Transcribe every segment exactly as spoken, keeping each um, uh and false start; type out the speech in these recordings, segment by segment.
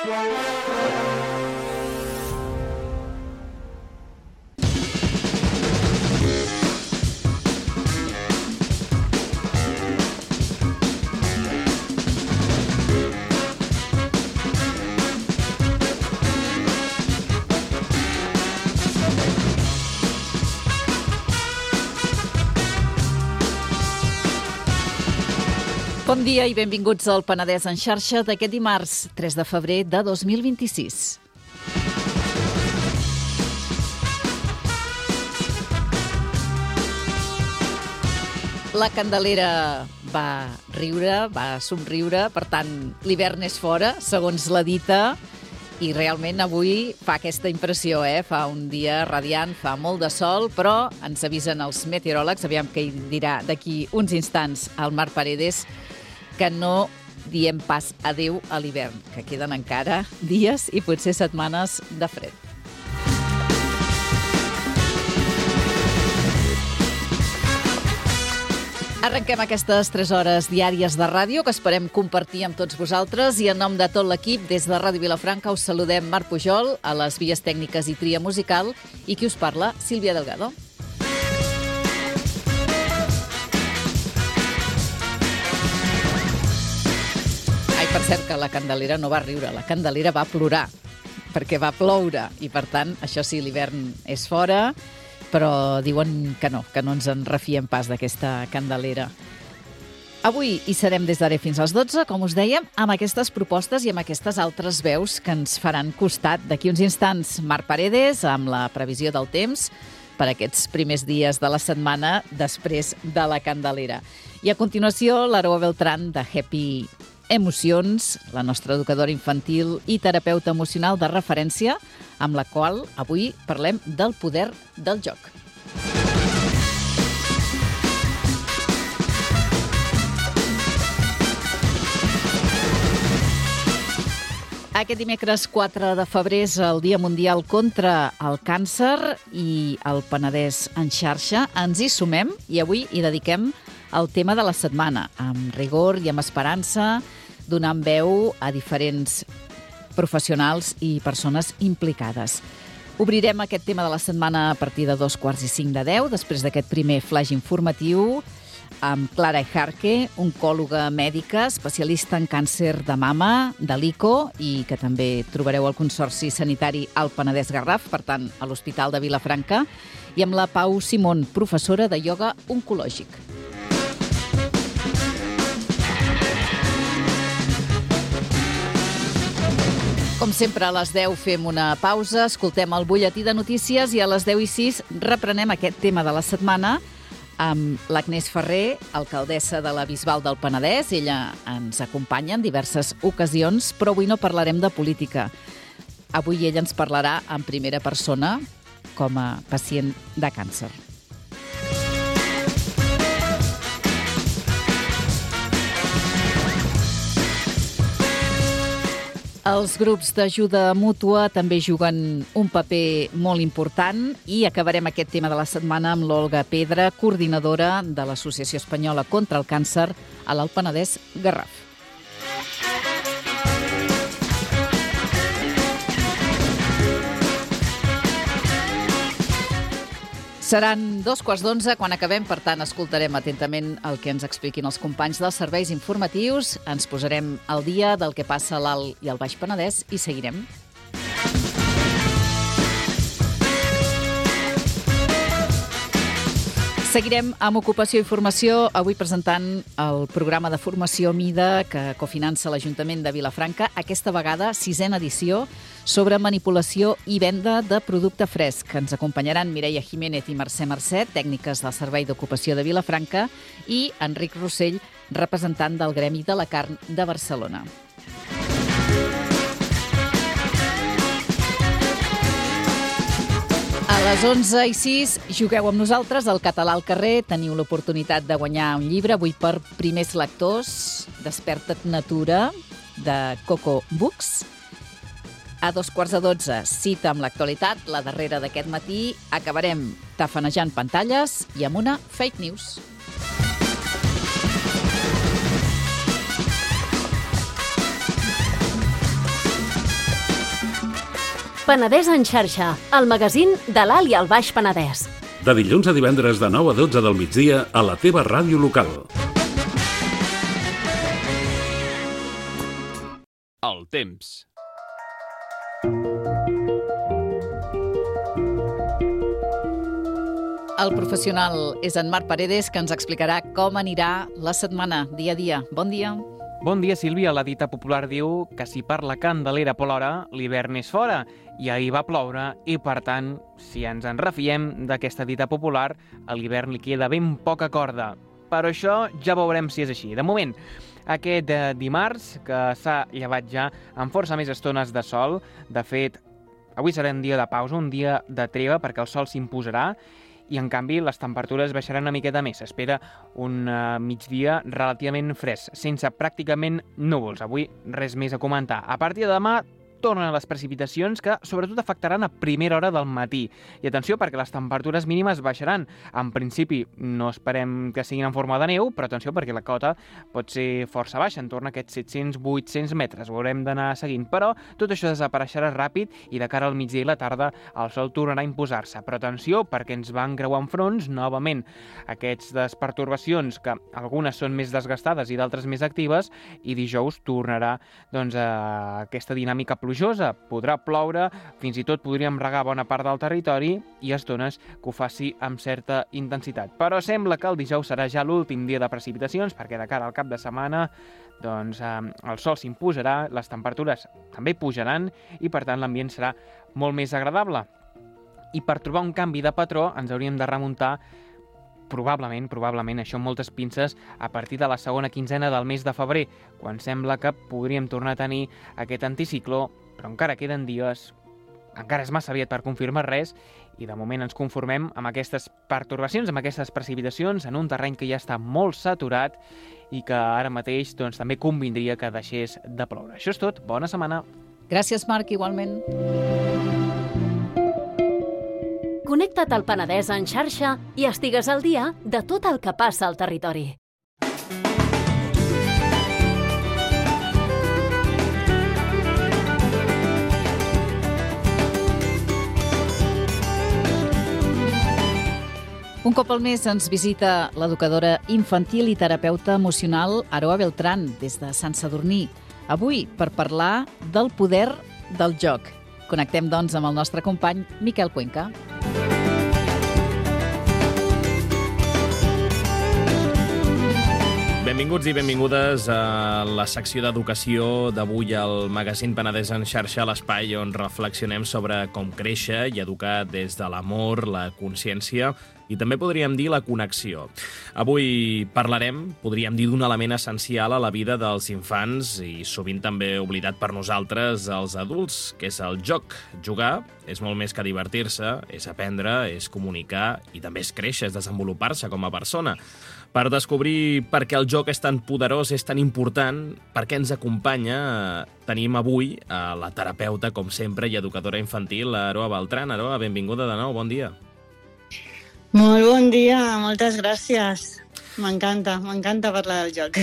Bon dia i benvinguts al Penedès en xarxa d'aquest dimarts, tres de febrer de dos mil vint-i-sis. La Candelera va riure, va somriure, per tant, l'hivern és fora, segons la dita, i realment avui fa aquesta impressió, eh? Fa un dia radiant, fa molt de sol, però ens avisen els meteoròlegs, aviam què hi dirà d'aquí uns instants el Marc Paredes, que no diem pas adeu a l'hivern, que queden encara dies i potser setmanes de fred. Arrenquem aquestes tres hores diàries de ràdio que esperem compartir amb tots vosaltres i en nom de tot l'equip des de Ràdio Vilafranca us saludem Marc Pujol, a les vies tècniques i tria musical, i qui us parla, Sílvia Delgado. Per cert, que la Candelera no va riure, la Candelera va plorar, perquè va ploure, i per tant, això sí, l'hivern és fora, però diuen que no, que no ens en refiem pas d'aquesta Candelera. Avui hi serem des d'ara fins als dotze, com us dèiem, amb aquestes propostes i amb aquestes altres veus que ens faran costat. D'aquí uns instants, Marc Paredes, amb la previsió del temps per aquests primers dies de la setmana després de la Candelera. I a continuació, l'Aroa Beltrán de Happy Emocions, la nostra educadora infantil i terapeuta emocional de referència, amb la qual avui parlem del poder del joc. Aquest dimecres quatre de febrer és el Dia Mundial contra el Càncer i el Penedès en xarxa. Ens hi sumem i avui hi dediquem el tema de la setmana, amb rigor i amb esperança, donant veu a diferents professionals i persones implicades. Obrirem aquest tema de la setmana a partir de dos quarts i cinc de deu, després d'aquest primer flash informatiu, amb Clara Ejarque, oncòloga mèdica, especialista en càncer de mama, de l'I C O, i que també trobareu al Consorci Sanitari al Penedès Garraf, per tant, a l'Hospital de Vilafranca, i amb la Pau Simón, professora de ioga oncològic. Com sempre, a les deu fem una pausa, escoltem el butlletí de notícies i a les deu i sis reprenem aquest tema de la setmana amb l'Agnès Ferrer, alcaldessa de la Bisbal del Penedès. Ella ens acompanya en diverses ocasions, però avui no parlarem de política. Avui ella ens parlarà en primera persona com a pacient de càncer. Els grups d'ajuda mútua també juguen un paper molt important i acabarem aquest tema de la setmana amb l'Olga Pedra, coordinadora de l'Associació Espanyola contra el Càncer a l'Alt Penedès Garraf. Seran dos quarts d'onze quan acabem, per tant, escoltarem atentament el que ens expliquin els companys dels serveis informatius, ens posarem al dia del que passa a l'Alt i al Baix Penedès i seguirem. Seguirem amb Ocupació i Formació, avui presentant el programa de formació Mida que cofinança l'Ajuntament de Vilafranca, aquesta vegada sisena edició sobre manipulació i venda de producte fresc. Ens acompanyaran Mireia Jiménez i Mercè Mercè, tècniques del Servei d'Ocupació de Vilafranca, i Enric Rossell, representant del Gremi de la Carn de Barcelona. A les onze i sis jugueu amb nosaltres al Català al carrer. Teniu l'oportunitat de guanyar un llibre, avui per primers lectors, Desperta't Natura, de Coco Books. A dos quarts de dotze, cita amb l'actualitat, la darrera d'aquest matí. Acabarem tafanejant pantalles i amb una fake news. Penedès en xarxa, el magazín de l'Alt i el Baix Penedès. De dilluns a divendres de nou a dotze del migdia a la teva ràdio local. El temps. El professional és en Marc Paredes, que ens explicarà com anirà la setmana, dia a dia. Bon dia. Bon dia, Sílvia. La dita popular diu que si per la Candelera plora, l'hivern és fora. I ahir va ploure i, per tant, si ens en refiem d'aquesta dita popular, a l'hivern li queda ben poca corda. Però això ja veurem si és així. De moment, aquest dimarts, que s'ha llevat ja amb força més estones de sol, de fet, avui serà un dia de pausa, un dia de treva, perquè el sol s'imposarà, i en canvi les temperatures baixaran una miqueta més. S'espera un uh, migdia relativament fresc, sense pràcticament núvols. Avui res més a comentar. A partir de demà tornen les precipitacions que sobretot afectaran a primera hora del matí. I atenció, perquè les temperatures mínimes baixaran. En principi no esperem que siguin en forma de neu, però atenció perquè la cota pot ser força baixa, en torn a aquests set-cents a vuit-cents metres. Ho haurem d'anar seguint, però tot això desapareixerà ràpid i de cara al migdia i la tarda el sol tornarà a imposar-se. Però atenció, perquè ens van creuant fronts novament aquestes pertorbacions, que algunes són més desgastades i d'altres més actives, i dijous tornarà doncs, a aquesta dinàmica plujosa. Podrà ploure, fins i tot podríem regar bona part del territori i a estones que ho faci amb certa intensitat. Però sembla que el dijous serà ja l'últim dia de precipitacions, perquè de cara al cap de setmana doncs, eh, el sol s'imposarà, les temperatures també pujaran i per tant l'ambient serà molt més agradable. I per trobar un canvi de patró ens hauríem de remuntar probablement, probablement, això amb moltes pinces, a partir de la segona quinzena del mes de febrer, quan sembla que podríem tornar a tenir aquest anticicló, però encara queden dies, encara és massa aviat per confirmar res, i de moment ens conformem amb aquestes pertorbacions, amb aquestes precipitacions, en un terreny que ja està molt saturat i que ara mateix doncs, també convindria que deixés de ploure. Això és tot, bona setmana. Gràcies, Marc, igualment. Connecta't al Penedès en xarxa i estigues al dia de tot el que passa al territori. Un cop al mes ens visita l'educadora infantil i terapeuta emocional Aroa Beltrán, des de Sant Sadurní. Avui per parlar del poder del joc. Connectem, doncs, amb el nostre company Miquel Cuenca. Benvinguts i benvingudes a la secció d'educació d'avui al magazín Penedès en xarxa, l'espai on reflexionem sobre com créixer i educar des de l'amor, la consciència i també podríem dir la connexió. Avui parlarem, podríem dir, d'un element essencial a la vida dels infants i sovint també oblidat per nosaltres, els adults, que és el joc. Jugar és molt més que divertir-se, és aprendre, és comunicar i també és créixer, és desenvolupar-se com a persona. Per descobrir per què el joc és tan poderós, és tan important, per què ens acompanya, tenim avui a la terapeuta, com sempre, i educadora infantil, Aroa Beltrán. Aroa, benvinguda de nou, bon dia. Molt bon dia, moltes gràcies. M'encanta, m'encanta parlar del joc.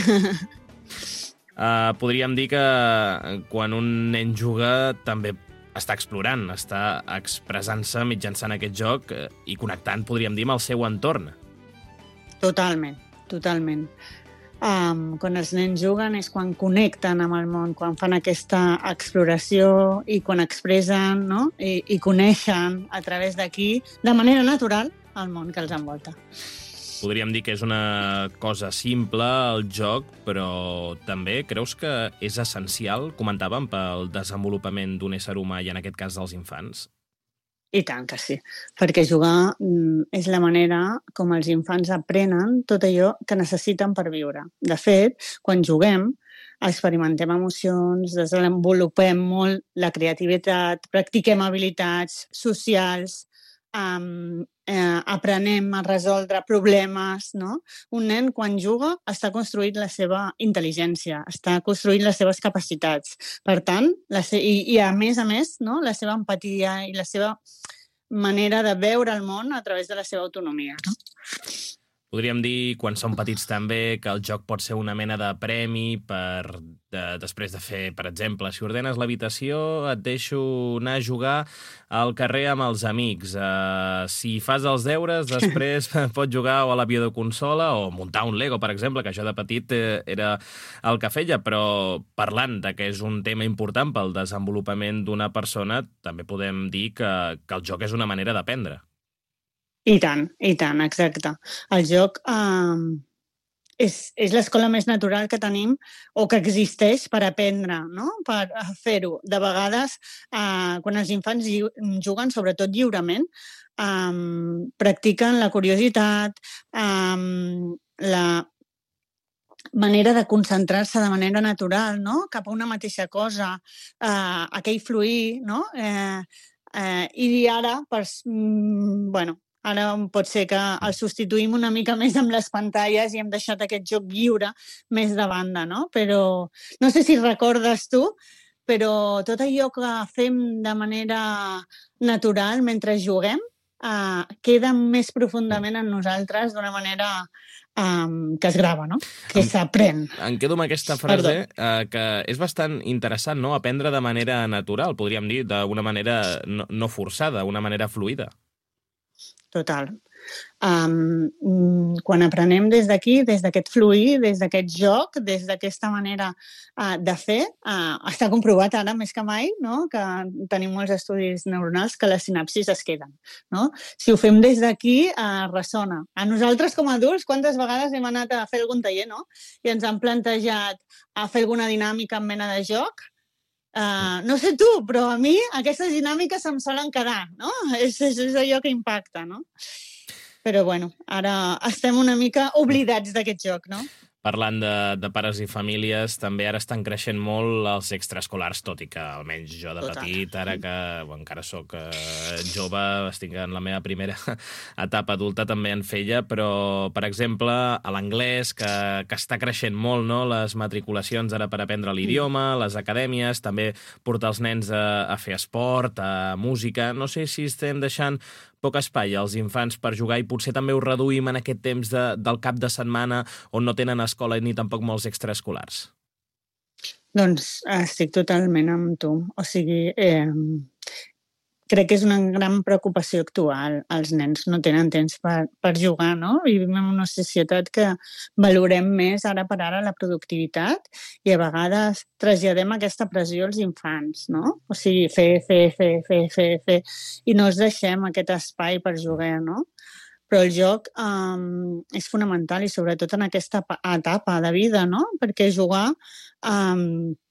Uh, podríem dir que quan un nen juga també està explorant, està expressant-se mitjançant aquest joc i connectant, podríem dir, amb el seu entorn. Totalment, totalment. Um, quan els nens juguen és quan connecten amb el món, quan fan aquesta exploració i quan expressen, no? I, i coneixen a través d'aquí, de manera natural, el món que els envolta. Podríem dir que és una cosa simple, el joc, però també creus que és essencial, comentàvem, pel desenvolupament d'un ésser humà i en aquest cas dels infants? I tant que sí, perquè jugar és la manera com els infants aprenen tot allò que necessiten per viure. De fet, quan juguem, experimentem emocions, desenvolupem molt la creativitat, practiquem habilitats socials, um, eh, aprenem a resoldre problemes, no? Un nen, quan juga, està construint la seva intel·ligència, està construint les seves capacitats. Per tant, la se- i, i a més a més, no? La seva empatia i la seva manera de veure el món a través de la seva autonomia. No? Podríem dir, quan són petits també, que el joc pot ser una mena de premi per de, després de fer, per exemple, si ordenes l'habitació, et deixo anar a jugar al carrer amb els amics. Uh, si fas els deures, després pots jugar o a la videoconsola o muntar un Lego, per exemple, que això de petit eh, era el que feia, però parlant de que és un tema important pel desenvolupament d'una persona, també podem dir que, que el joc és una manera d'aprendre. I tant, i tant, exacte. El joc eh, és, és l'escola més natural que tenim o que existeix per aprendre, no? Per fer-ho. De vegades, eh, quan els infants juguen, sobretot lliurement, eh, practiquen la curiositat, eh, la manera de concentrar-se de manera natural, no? Cap a una mateixa cosa, eh, aquell fluir, no? Eh, eh, I ara, per, mm, bueno, ara pot ser que el substituïm una mica més amb les pantalles i hem deixat aquest joc lliure més de banda, no? Però no sé si recordes tu, però tot allò que fem de manera natural mentre juguem eh, queda més profundament en nosaltres d'una manera eh, que es grava, no? Que s'aprèn. Em quedo amb aquesta frase eh, que és bastant interessant, no? Aprendre de manera natural, podríem dir, d'una manera no, no forçada, una manera fluida. Total. Um, quan aprenem des d'aquí, des d'aquest fluir, des d'aquest joc, des d'aquesta manera uh, de fer, uh, està comprovat ara més que mai, no? Que tenim molts estudis neuronals que les sinapsis es queden. No? Si ho fem des d'aquí, uh, ressona. A nosaltres com a adults, quantes vegades hem anat a fer algun taller, no? I ens han plantejat a fer alguna dinàmica en mena de joc. Uh, no sé tu, però a mi aquestes dinàmiques em solen quedar, no? És, és, és allò que impacta, no? Però, bueno, ara estem una mica oblidats d'aquest joc, no? Parlant de, de pares i famílies, també ara estan creixent molt els extraescolars, tot i que almenys jo de Total. petit, ara que bueno, encara sóc eh, jove, estic en la meva primera etapa adulta, també en feia, però, per exemple, a l'anglès, que, que està creixent molt, no? Les matriculacions ara per aprendre l'idioma, les acadèmies, també portar els nens a, a fer esport, a música. No sé si estem deixant poc espai als infants per jugar i potser també ho reduïm en aquest temps de, del cap de setmana on no tenen escola ni tampoc molts extraescolars. Doncs estic totalment amb tu. O sigui, eh, crec que és una gran preocupació actual. Els nens no tenen temps per, per jugar, no? Vivim en una societat que valorem més ara per ara la productivitat i a vegades traslladem aquesta pressió als infants, no? O sigui, fer, fer, fer, fer, fer, fer, i no els deixem aquest espai per jugar, no? Però el joc um, és fonamental i sobretot en aquesta etapa de vida, no? Perquè jugar um,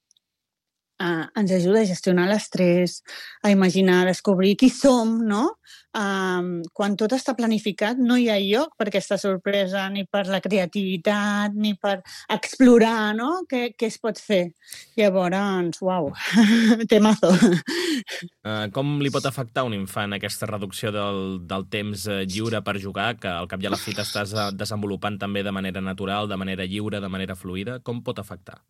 uh, ens ajuda a gestionar l'estrès, a imaginar, a descobrir qui som, no? Um, quan tot està planificat no hi ha lloc per aquesta sorpresa, ni per la creativitat, ni per explorar, no? Què, què es pot fer. Llavors, uau, temazo. Uh, com li pot afectar a un infant aquesta reducció del, del temps uh, lliure per jugar, que al cap i a la fi t'estàs uh, desenvolupant també de manera natural, de manera lliure, de manera fluida? Com pot afectar?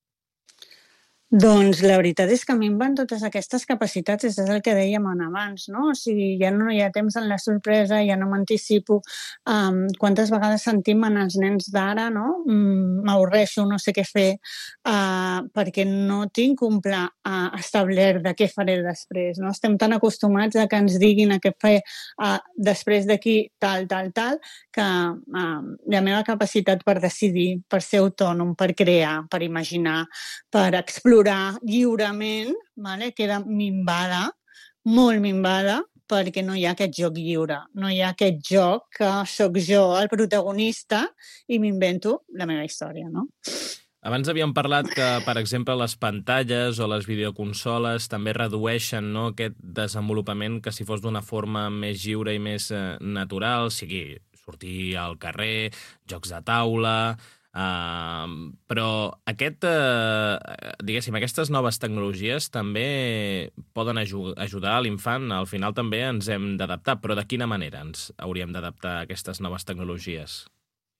Doncs la veritat és que minven totes aquestes capacitats, és el que dèiem abans, no? O sigui, ja no hi ha temps en la sorpresa, ja no m'anticipo. Um, quantes vegades sentim en els nens d'ara, no? Mm, m'avorreixo, no sé què fer, uh, perquè no tinc un pla uh, establert de què faré després, no? Estem tan acostumats a que ens diguin a què fer uh, després d'aquí tal, tal, tal, que uh, la meva capacitat per decidir, per ser autònom, per crear, per imaginar, per explorar lliurement, vale? Queda minvada, molt minvada, perquè no hi ha aquest joc lliure. No hi ha aquest joc que sóc jo el protagonista i m'invento la meva història, no? Abans havíem parlat que, per exemple, les pantalles o les videoconsoles també redueixen, no, aquest desenvolupament que si fos d'una forma més lliure i més eh, natural, sigui sortir al carrer, jocs de taula. Uh, però aquest, uh, diguéssim, aquestes noves tecnologies també poden aju- ajudar a l'infant. Al final també ens hem d'adaptar, però de quina manera ens hauríem d'adaptar a aquestes noves tecnologies?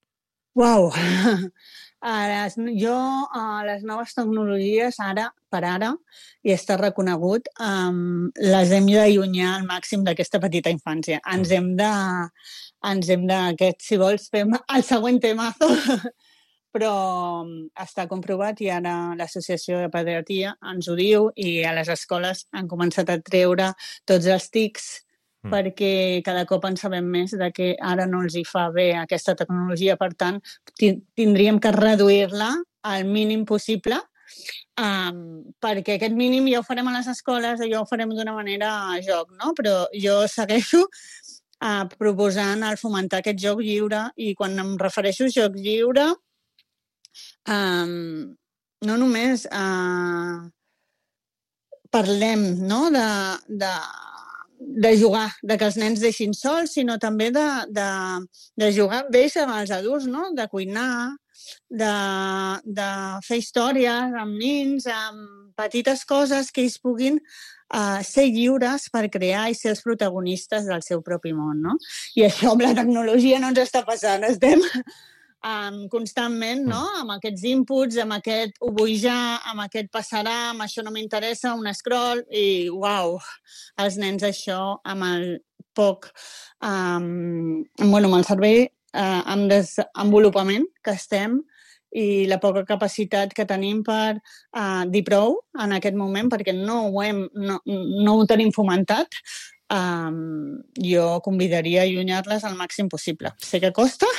Uau! A les, jo, a les noves tecnologies, ara, per ara, i està reconegut, um, les hem d'allunyar al màxim d'aquesta petita infància. Ens hem de... Ens hem de... Aquest, si vols, fem el següent temazo, però està comprovat i ara l'Associació de Pediatria ens ho diu i a les escoles han començat a treure tots els tics Mm. perquè cada cop en sabem més de que ara no els hi fa bé aquesta tecnologia, per tant, tindríem que reduir-la al mínim possible, um, perquè aquest mínim ja ho farem a les escoles, ja ho farem d'una manera a joc, no? Però jo segueixo uh, proposant el fomentar aquest joc lliure, i quan em refereixo a joc lliure, um, no només uh, parlem, no?, de... de de jugar, de que els nens deixin sols, sinó també de, de, de jugar amb ells, amb els adults, no? De cuinar, de, de fer històries amb nins, amb petites coses que ells puguin uh, ser lliures per crear i ser els protagonistes del seu propi món, no? I això amb la tecnologia no ens està passant, estem... Um, constantment, no? Amb aquests inputs, amb aquest ho vull ja, amb aquest passarà, amb això no m'interessa, un scroll, i uau, els nens això, amb el poc, um, bueno, amb el cervell uh, amb desenvolupament que estem i la poca capacitat que tenim per uh, dir prou en aquest moment, perquè no ho, hem, no, no ho tenim fomentat, um, jo convidaria a allunyar-les al màxim possible. Sé que costa,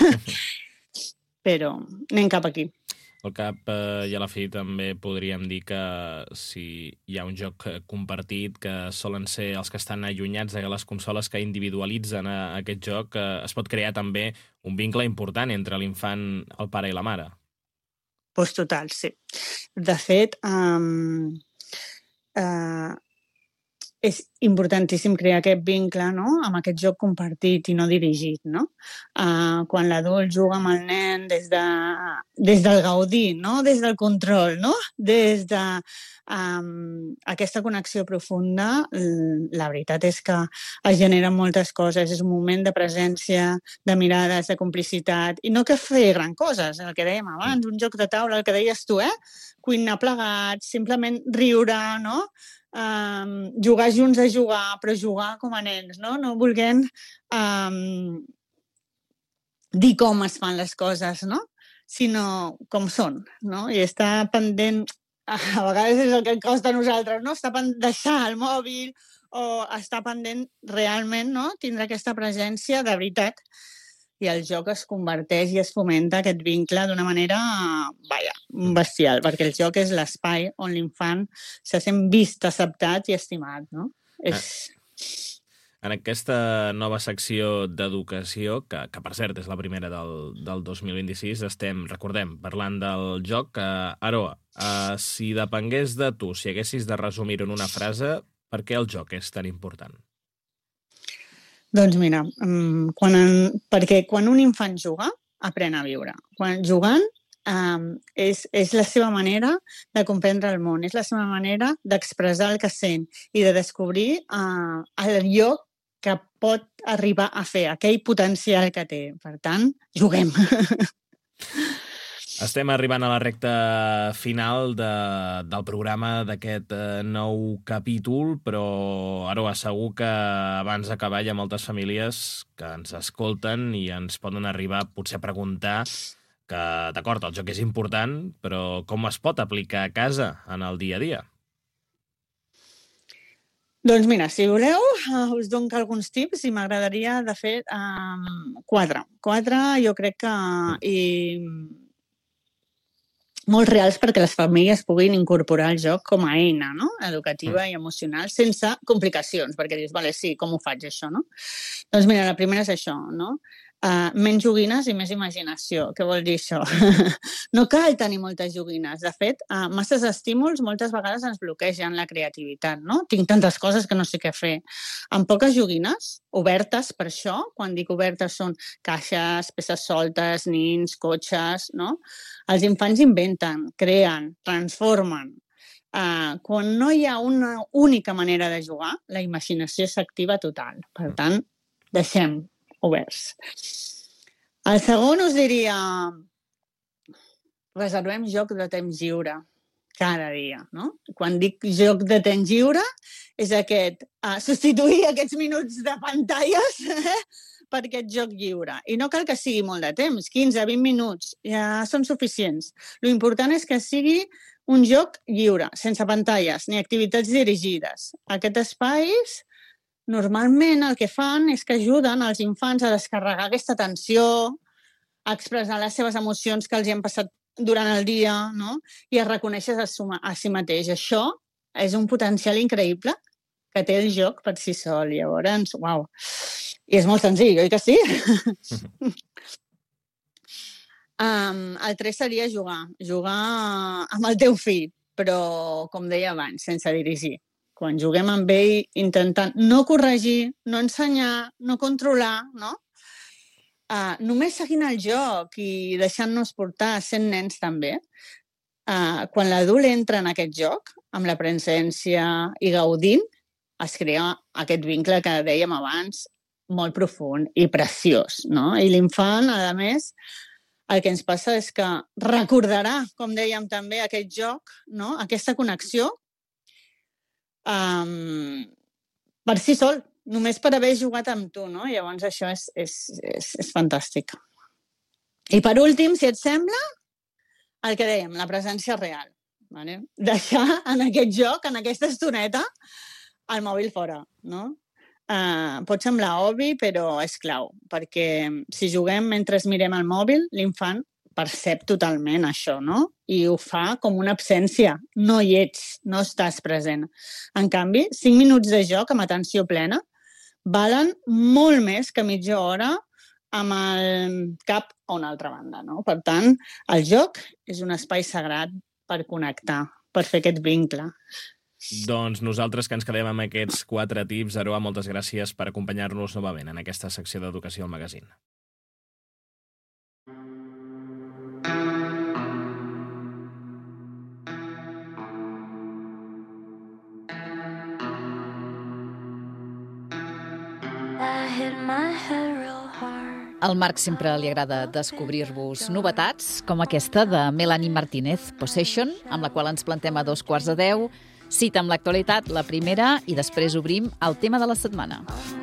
però anem cap aquí. Al cap eh, i a la fi també podríem dir que si hi ha un joc compartit, que solen ser els que estan allunyats de les consoles que individualitzen a, a aquest joc, eh, es pot crear també un vincle important entre l'infant, el pare i la mare. Pues total, sí. De fet, um, uh, és importantíssim crear aquest vincle, no?, amb aquest joc compartit i no dirigit, no? Uh, quan l'adult juga amb el nen des, de, des del gaudir, no?, des del control, no?, des de um, aquesta connexió profunda, la veritat és que es generen moltes coses. És un moment de presència, de mirades, de complicitat, i no que fer gran coses, el que dèiem abans, un joc de taula, el que deies tu, eh? Cuinar plegats, simplement riure, no?, Um, jugar junts a jugar, però jugar com a nens, no? No volguem um, dir com es fan les coses, no? Sinó com són, no? I estar pendent, a vegades és el que ens costa a nosaltres, no? Estar pendent, deixar el mòbil o estar pendent realment, no? Tindre aquesta presència de veritat. I el joc es converteix i es fomenta aquest vincle d'una manera, vaja, bestial, perquè el joc és l'espai on l'infant se sent vist, acceptat i estimat, no? Ah. És... En aquesta nova secció d'educació, que, que per cert és la primera del, del dos mil vint-i-sis, estem, recordem, parlant del joc. Uh, Aroa, uh, si depengués de tu, si haguessis de resumir-ho en una frase, per què el joc és tan important? Doncs mira, quan en, perquè quan un infant juga, aprèn a viure. Quan jugant um, és, és la seva manera de comprendre el món, és la seva manera d'expressar el que sent i de descobrir uh, allò que pot arribar a fer, aquell potencial que té. Per tant, juguem. Estem arribant a la recta final de, del programa d'aquest eh, nou capítol, però Aroa, segur que abans d'acabar hi ha moltes famílies que ens escolten i ens poden arribar potser a preguntar que, d'acord, el joc és important, però com es pot aplicar a casa en el dia a dia? Doncs mira, si voleu, us dono alguns tips i m'agradaria, de fet, um, quatre. Quatre, jo crec que... I... molt reals perquè les famílies puguin incorporar el joc com a eina, no?, educativa mm. i emocional, sense complicacions, perquè dius, vale, sí, com ho faig això, no? Doncs mira, la primera és això, no? Uh, menys joguines i més imaginació. Què vol dir això? No cal tenir moltes joguines. De fet, uh, masses estímuls moltes vegades ens bloquegen la creativitat, no? Tinc tantes coses que no sé què fer. Amb poques joguines, obertes per això, quan dic obertes són caixes, peces soltes, nins, cotxes, no? Els infants inventen, creen, transformen. Uh, quan no hi ha una única manera de jugar, la imaginació s'activa total. Per tant, deixem oberts. El segon us diria reservem joc de temps lliure cada dia, no? Quan dic joc de temps lliure és aquest, uh, substituir aquests minuts de pantalles eh, per aquest joc lliure. I no cal que sigui molt de temps, quinze, vint minuts, ja són suficients. L'important és que sigui un joc lliure, sense pantalles ni activitats dirigides. Aquests espais, normalment el que fan és que ajuden els infants a descarregar aquesta tensió, a expressar les seves emocions que els hi han passat durant el dia, no? I a reconèixer a si mateix. Això és un potencial increïble que té el joc per si sol. Llavors, uau. I és molt senzill, oi que sí? um, el tres seria jugar. Jugar amb el teu fill, però, com deia abans, sense dirigir. Quan juguem amb ell, intentant no corregir, no ensenyar, no controlar, no? Uh, només seguint el joc i deixant-nos portar, sent nens també, uh, quan l'adult entra en aquest joc, amb la presència i gaudint, es crea aquest vincle que dèiem abans, molt profund i preciós, no? I l'infant, a més, el que ens passa és que recordarà, com dèiem també, aquest joc, no? Aquesta connexió, um, per si sol, només per haver jugat amb tu, no? Llavors això és, és, és, és fantàstic. I per últim, si et sembla, el que dèiem, la presència real. Vale? Deixar en aquest joc, en aquesta estoneta, el mòbil fora, no? Uh, pot semblar obvi, però és clau, perquè si juguem mentre mirem el mòbil, l'infant percep totalment això, no? I ho fa com una absència. No hi ets, no estàs present. En canvi, cinc minuts de joc amb atenció plena valen molt més que mitja hora amb el cap a una altra banda, no? Per tant, el joc és un espai sagrat per connectar, per fer aquest vincle. Doncs nosaltres que ens quedem amb aquests quatre tips, Aroa, moltes gràcies per acompanyar-nos novament en aquesta secció d'Educació al Magazín. Al Marc sempre li agrada descobrir-vos novetats, com aquesta de Melanie Martínez, Possession, amb la qual ens plantem a dos quarts de deu, cita amb l'actualitat, la primera, i després obrim el tema de la setmana.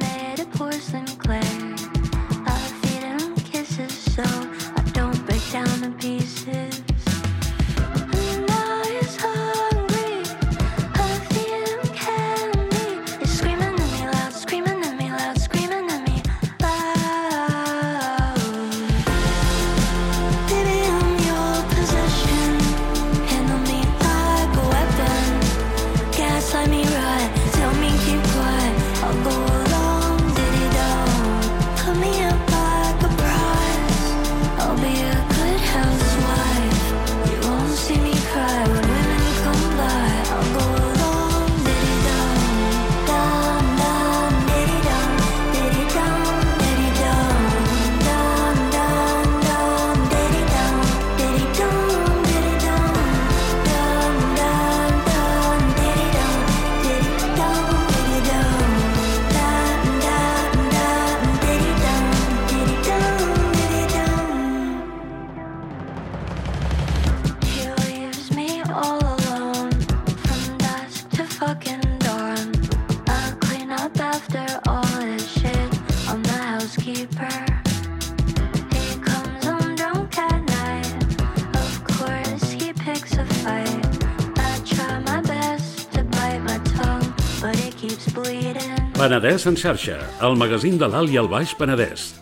Penedès en xarxa, el magazín de l'Alt i el Baix Penedès.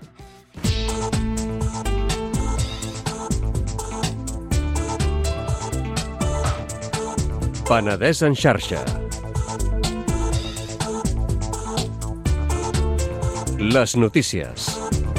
Penedès en xarxa. Les notícies.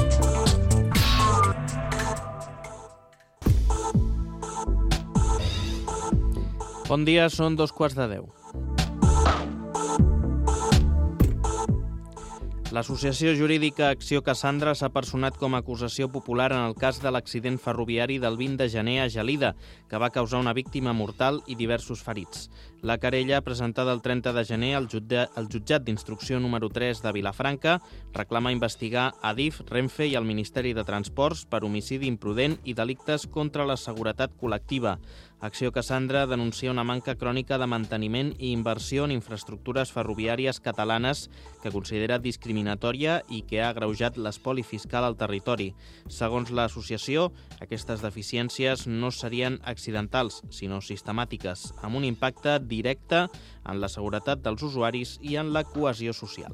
Bon dia, són dos quarts de deu. L'associació jurídica Acció Cassandra s'ha personat com a acusació popular en el cas de l'accident ferroviari del vint de gener a Gelida, que va causar una víctima mortal i diversos ferits. La querella, presentada el trenta de gener al jutjat d'instrucció número tres de Vilafranca, reclama investigar Adif, Renfe i el Ministeri de Transports per homicidi imprudent i delictes contra la seguretat col·lectiva. Acció Cassandra denuncia una manca crònica de manteniment i inversió en infraestructures ferroviàries catalanes que considera discriminatòria i que ha agreujat l'espoli fiscal al territori. Segons l'associació, aquestes deficiències no serien accidentals, sinó sistemàtiques, amb un impacte directe en la seguretat dels usuaris i en la cohesió social.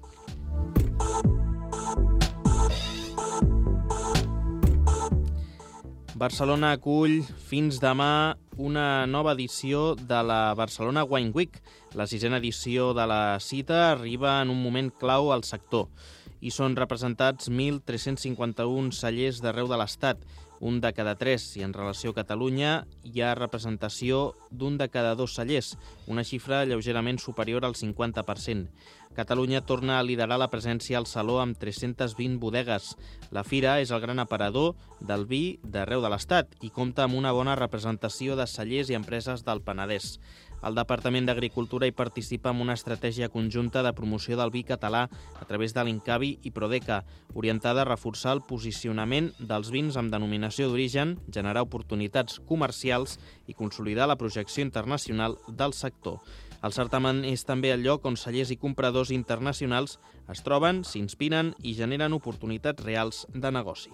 Barcelona acull fins demà una nova edició de la Barcelona Wine Week. La sisena edició de la cita arriba en un moment clau al sector. Hi són representats mil tres-cents cinquanta-un cellers d'arreu de l'Estat, un de cada tres, i en relació a Catalunya hi ha representació d'un de cada dos cellers, una xifra lleugerament superior al cinquanta per cent. Catalunya torna a liderar la presència al Saló amb tres-centes vint bodegues. La fira és el gran aparador del vi d'arreu de l'Estat i compta amb una bona representació de cellers i empreses del Penedès. El Departament d'Agricultura hi participa amb una estratègia conjunta de promoció del vi català a través de l'Incavi i Prodeca, orientada a reforçar el posicionament dels vins amb denominació d'origen, generar oportunitats comercials i consolidar la projecció internacional del sector. El certamen és també el lloc on cellers i compradors internacionals es troben, s'inspiren i generen oportunitats reals de negoci.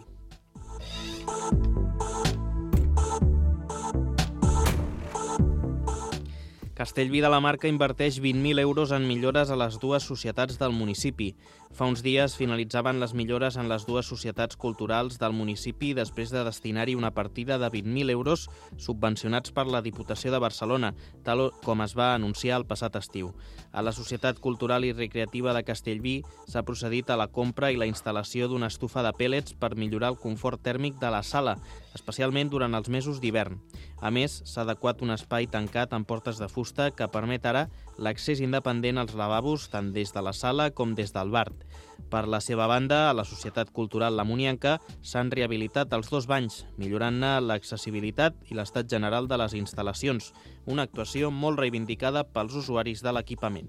Castellví de la Marca inverteix vint mil euros en millores a les dues societats del municipi. Fa uns dies finalitzaven les millores en les dues societats culturals del municipi després de destinar-hi una partida de vint mil euros subvencionats per la Diputació de Barcelona, tal com es va anunciar el passat estiu. A la Societat Cultural i Recreativa de Castellví s'ha procedit a la compra i la instal·lació d'una estufa de pèl·lets per millorar el confort tèrmic de la sala, especialment durant els mesos d'hivern. A més, s'ha adequat un espai tancat amb portes de fusta que permet ara l'accés independent als lavabos tant des de la sala com des del bar. Per la seva banda, a la Societat Cultural La Munianca s'han rehabilitat els dos banys, millorant-ne l'accessibilitat i l'estat general de les instal·lacions, una actuació molt reivindicada pels usuaris de l'equipament.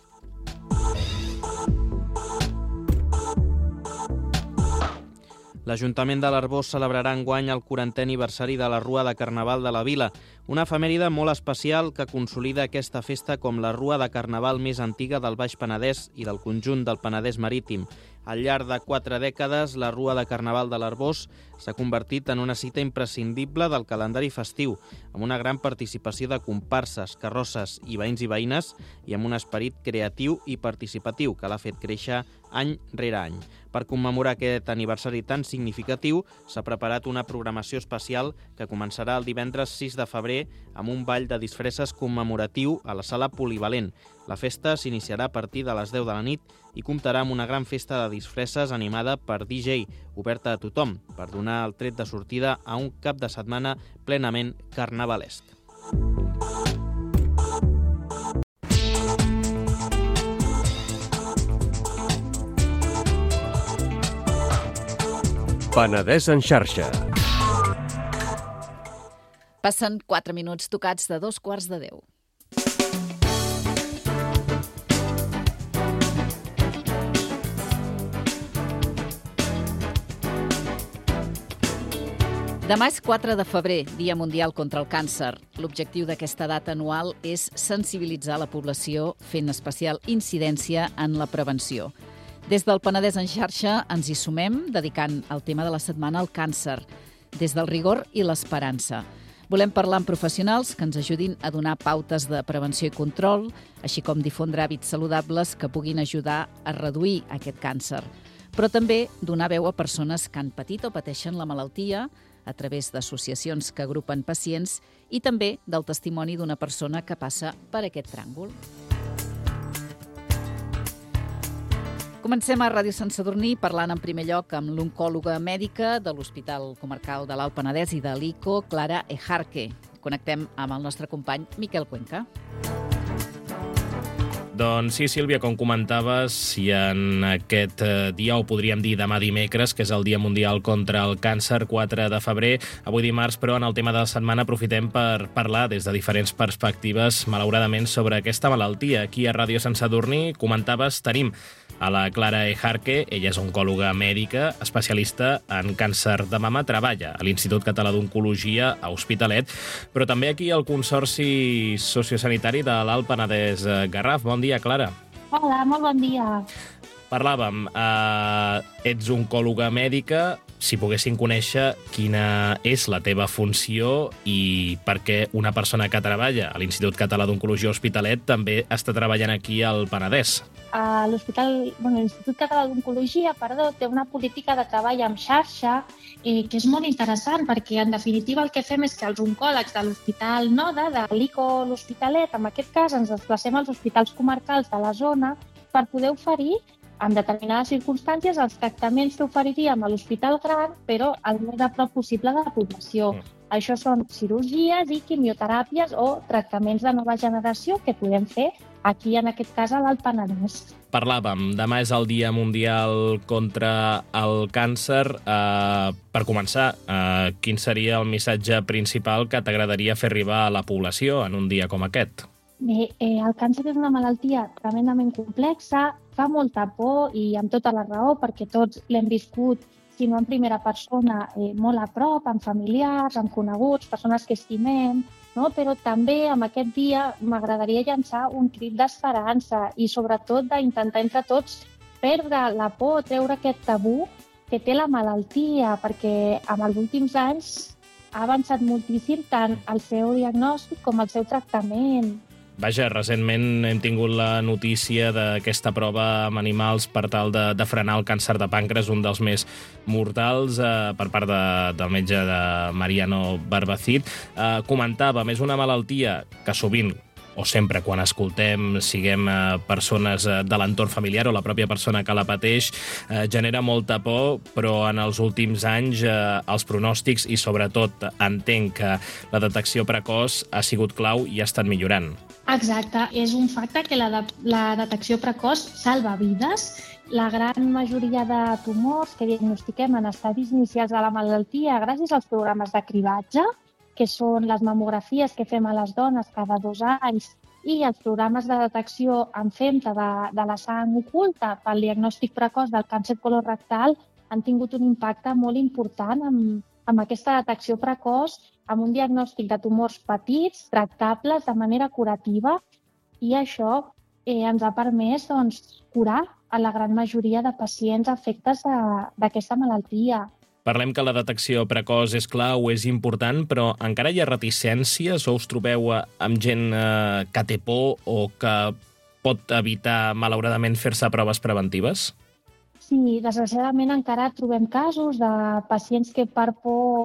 L'Ajuntament de l'Arboç celebrarà enguany el quarantè aniversari de la Rua de Carnaval de la Vila, una efemèride molt especial que consolida aquesta festa com la Rua de Carnaval més antiga del Baix Penedès i del conjunt del Penedès Marítim. Al llarg de quatre dècades, la Rua de Carnaval de l'Arboç s'ha convertit en una cita imprescindible del calendari festiu, amb una gran participació de comparses, carrosses i veïns i veïnes i amb un esperit creatiu i participatiu que l'ha fet créixer any rere any. Per commemorar aquest aniversari tan significatiu, s'ha preparat una programació especial que començarà el divendres sis de febrer amb un ball de disfresses commemoratiu a la sala polivalent. La festa s'iniciarà a partir de les deu de la nit i comptarà amb una gran festa de disfresses animada per D J, oberta a tothom, per donar el tret de sortida a un cap de setmana plenament carnavalesc. Penedès en xarxa. Passen quatre minuts tocats de dos quarts de deu. Demà és quatre de febrer, Dia Mundial contra el Càncer. L'objectiu d'aquesta data anual és sensibilitzar la població fent especial incidència en la prevenció. Des del Penedès en xarxa ens hi sumem dedicant el tema de la setmana al càncer, des del rigor i l'esperança. Volem parlar amb professionals que ens ajudin a donar pautes de prevenció i control, així com difondre hàbits saludables que puguin ajudar a reduir aquest càncer. Però també donar veu a persones que han patit o pateixen la malaltia a través d'associacions que agrupen pacients i també del testimoni d'una persona que passa per aquest tràngol. Comencem a Ràdio Sant Sadurní parlant en primer lloc amb l'oncòloga mèdica de l'Hospital Comarcal de l'Alt Penedès i de l'I C O, Clara Ejarque. Connectem amb el nostre company Miquel Cuenca. Doncs sí, Sílvia, com comentaves, si en aquest dia, o podríem dir demà dimecres, que és el Dia Mundial contra el Càncer, quatre de febrer, avui dimarts, però en el tema de la setmana aprofitem per parlar des de diferents perspectives, malauradament, sobre aquesta malaltia. Aquí a Ràdio Sant Sadurní, comentaves, tenim a la Clara Ejarque, ella és oncòloga mèdica, especialista en càncer de mama, treballa a l'Institut Català d'Oncologia a Hospitalet, però també aquí al Consorci Sociosanitari de l'Alt Penedès Garraf. Bon dia, Clara. Hola, molt bon dia. Parlàvem, eh, ets oncòloga mèdica, si poguéssim conèixer quina és la teva funció i per què una persona que treballa a l'Institut Català d'Oncologia Hospitalet també està treballant aquí al Penedès. A l'Hospital, bueno, l'Institut Català d'Oncologia, perdó, té una política de treball en xarxa eh, que és molt interessant perquè, en definitiva, el que fem és que els oncòlegs de l'Hospital Noda, de l'I C O l'Hospitalet, en aquest cas, ens desplacem als hospitals comarcals de la zona per poder oferir en determinades circumstàncies els tractaments que oferiríem a l'Hospital Gran, però el més a prop possible de la població. Mm. Això són cirurgies i quimioteràpies o tractaments de nova generació que podem fer aquí, en aquest cas, a l'Alt Penedès. Parlàvem, demà és el Dia Mundial contra el Càncer. Eh, per començar, eh, quin seria el missatge principal que t'agradaria fer arribar a la població en un dia com aquest? Bé, eh, el càncer és una malaltia tremendament complexa, fa molta por i amb tota la raó perquè tots l'hem viscut, si no en primera persona, eh, molt a prop, amb familiars, amb coneguts, persones que estimem, no? Però també amb aquest dia m'agradaria llançar un crit d'esperança i sobretot d'intentar entre tots perdre la por, treure aquest tabú que té la malaltia, perquè en els últims anys ha avançat moltíssim tant el seu diagnòstic com el seu tractament. Vaja, recentment hem tingut la notícia d'aquesta prova amb animals per tal de, de frenar el càncer de pàncreas, un dels més mortals, eh, per part de, del metge de Mariano Barbacid. Eh, comentava, és una malaltia que sovint, o sempre quan escoltem, siguem eh, persones eh, de l'entorn familiar o la pròpia persona que la pateix, eh, genera molta por, però en els últims anys eh, els pronòstics i sobretot entenc que la detecció precoç ha sigut clau i ha estat millorant. Exacte, és un facte que la, de, la detecció precoç salva vides. La gran majoria de tumors que diagnostiquem en estadis inicials de la malaltia gràcies als programes de cribatge, que són les mamografies que fem a les dones cada dos anys i els programes de detecció en femta de, de la sang oculta pel diagnòstic precoç del càncer colorectal, han tingut un impacte molt important amb, amb aquesta detecció precoç, amb un diagnòstic de tumors petits, tractables de manera curativa, i això eh, ens ha permès doncs, curar a la gran majoria de pacients afectes d'aquesta malaltia. Parlem que la detecció precoç és clau, és important, però encara hi ha reticències o us trobeu amb gent eh, que té por o que pot evitar, malauradament, fer-se proves preventives? Sí, desgraciadament encara trobem casos de pacients que per por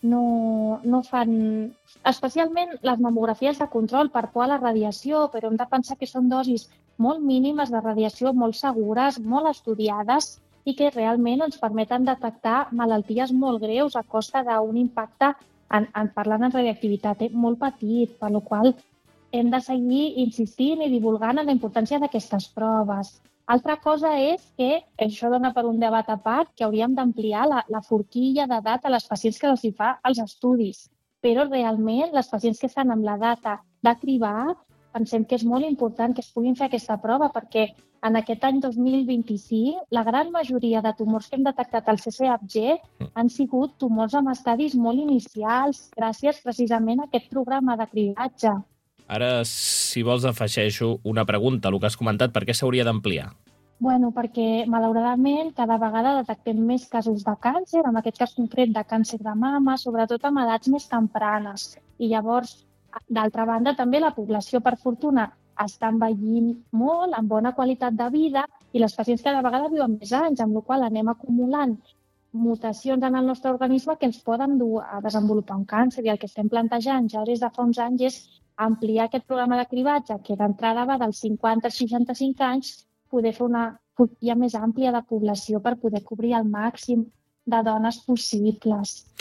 no, no fan... Especialment les mamografies de control per por a la radiació, però hem de pensar que són dosis molt mínimes de radiació, molt segures, molt estudiades, i que realment ens permeten detectar malalties molt greus a costa d'un impacte, en, en parlant en radioactivitat, eh, molt petit, per la qual hem de seguir insistint i divulgant en la importància d'aquestes proves. Altra cosa és que, això dona per un debat a part, que hauríem d'ampliar la, la forquilla d'edat a les pacients que els hi fa els estudis. Però realment les pacients que estan amb la data de cribar, pensem que és molt important que es puguin fer aquesta prova perquè en aquest any dos mil vint-i-cinc la gran majoria de tumors que hem detectat al C C H G han sigut tumors amb estadis molt inicials gràcies precisament a aquest programa de cribatge. Ara, si vols, afegeixo una pregunta, el que has comentat, per què s'hauria d'ampliar? Bueno, perquè malauradament cada vegada detectem més casos de càncer, en aquest cas concret de càncer de mama, sobretot amb edats més tempranes. I llavors, d'altra banda, també la població, per fortuna, està envellint molt, amb bona qualitat de vida, i les pacients cada vegada viuen més anys, amb la qual cosa anem acumulant mutacions en el nostre organisme que ens poden dur a desenvolupar un càncer. I el que estem plantejant ja des de fa uns anys és ampliar aquest programa de cribatge, que d'entrada va dels cinquanta als seixanta-cinc anys, poder fer una forquilla més àmplia de població per poder cobrir el màxim de dones possibles.